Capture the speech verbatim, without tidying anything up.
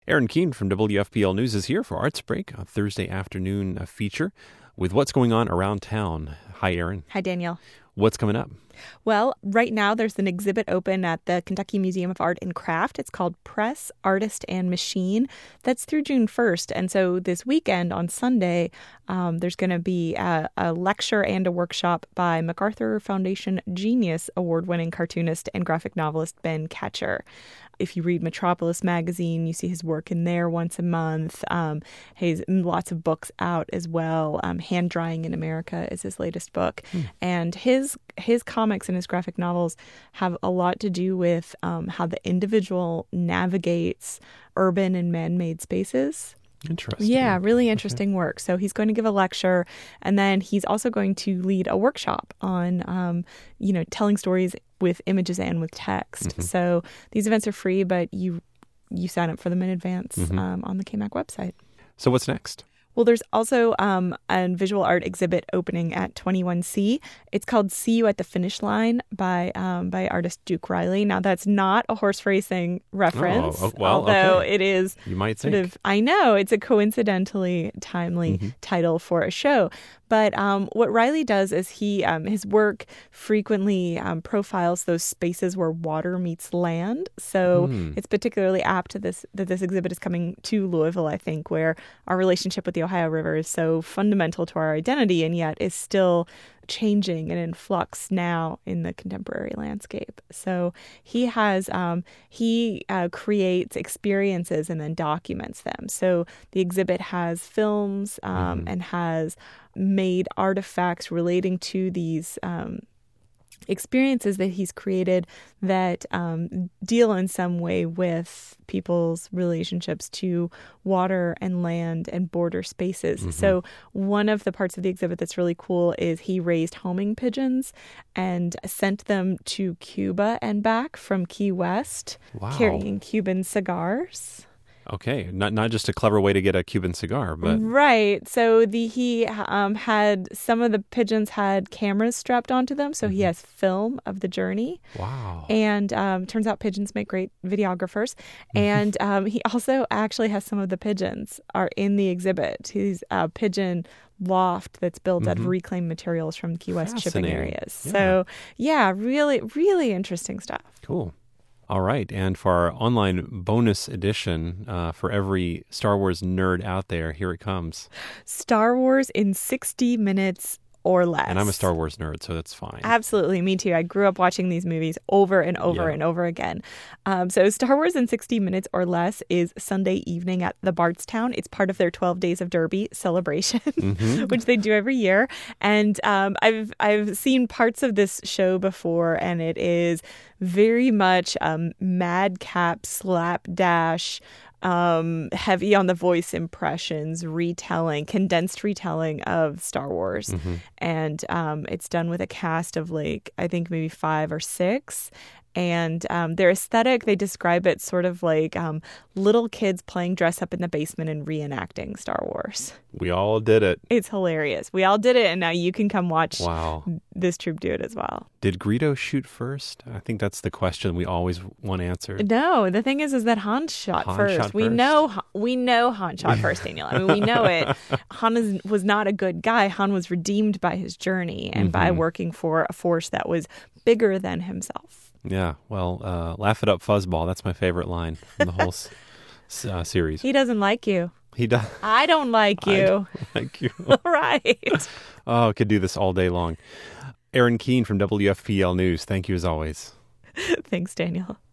Aaron Keene from W F P L News is here for Arts Break, a Thursday afternoon feature with what's going on around town. Hi, Aaron. Hi, Daniel. What's coming up? Well, right now there's an exhibit open at the Kentucky Museum of Art and Craft. It's called Press, Artist, and Machine. That's through June first. And so this weekend on Sunday, um, there's going to be a, a lecture and a workshop by MacArthur Foundation Genius Award-winning cartoonist and graphic novelist Ben Ketcher. If you read Metropolis magazine, you see his work in there once a month. Um, he has lots of books out as well. Um, Hand Drying in America is his latest book. Hmm. And his his comics and his graphic novels have a lot to do with um, how the individual navigates urban and man-made spaces. Interesting. Yeah, really interesting okay. work. So he's going to give a lecture, and then he's also going to lead a workshop on, um, you know, telling stories with images and with text. Mm-hmm. So these events are free, but you you sign up for them in advance mm-hmm. um, on the K M A C website. So what's next? Well, there's also um, a visual art exhibit opening at twenty-one C. It's called See You at the Finish Line by um, by artist Duke Riley. Now, that's not a horse racing reference, oh, oh, well, although okay. it is you might sort think. of, I know, it's a coincidentally timely mm-hmm. title for a show. But um, what Riley does is he um, his work frequently um, profiles those spaces where water meets land. So mm. it's particularly apt to this that this exhibit is coming to Louisville, I think, where our relationship with the Ohio River is so fundamental to our identity and yet is still changing and in flux now in the contemporary landscape. So he has um, he uh, creates experiences and then documents them. So the exhibit has films um, mm-hmm. and has made artifacts relating to these um, experiences that he's created that um, deal in some way with people's relationships to water and land and border spaces. Mm-hmm. So one of the parts of the exhibit that's really cool is he raised homing pigeons and sent them to Cuba and back from Key West, wow. carrying Cuban cigars. Okay, not not just a clever way to get a Cuban cigar, but right. So the he um, had some of the pigeons had cameras strapped onto them, so mm-hmm. he has film of the journey. Wow! And um, turns out pigeons make great videographers. And um, he also actually has some of the pigeons are in the exhibit. He's a pigeon loft that's built mm-hmm. out of reclaimed materials from Key West shipping areas. Yeah. So yeah, really, really interesting stuff. Cool. All right, and for our online bonus edition, uh, for every Star Wars nerd out there, here it comes. Star Wars in sixty minutes or less. And I'm a Star Wars nerd, so that's fine. Absolutely, me too. I grew up watching these movies over and over yeah. and over again. Um, so Star Wars in sixty minutes or less is Sunday evening at the Bardstown. It's part of their twelve Days of Derby celebration, mm-hmm. which they do every year. And um, I've I've seen parts of this show before, and it is very much um, madcap, slapdash, um, heavy on the voice impressions, retelling, condensed retelling of Star Wars. Mm-hmm. And um, it's done with a cast of like, I think maybe five or six. And um, their aesthetic, they describe it sort of like um, little kids playing dress up in the basement and reenacting Star Wars. We all did it. It's hilarious. We all did it, and now you can come watch wow. this troupe do it as well. Did Greedo shoot first? I think that's the question we always want answered. No, the thing is, is that Han shot Han first. Shot we first. know we know Han shot first, Daniel. I mean, we know it. Han is, was not a good guy. Han was redeemed by his journey and mm-hmm. by working for a force that was bigger than himself. Yeah, well, uh, laugh it up, fuzzball. That's my favorite line from the whole s- uh, series. He doesn't like you. He does. I don't like you. I don't like you. Right. Oh, I could do this all day long. Aaron Keene from W F P L News. Thank you as always. Thanks, Daniel.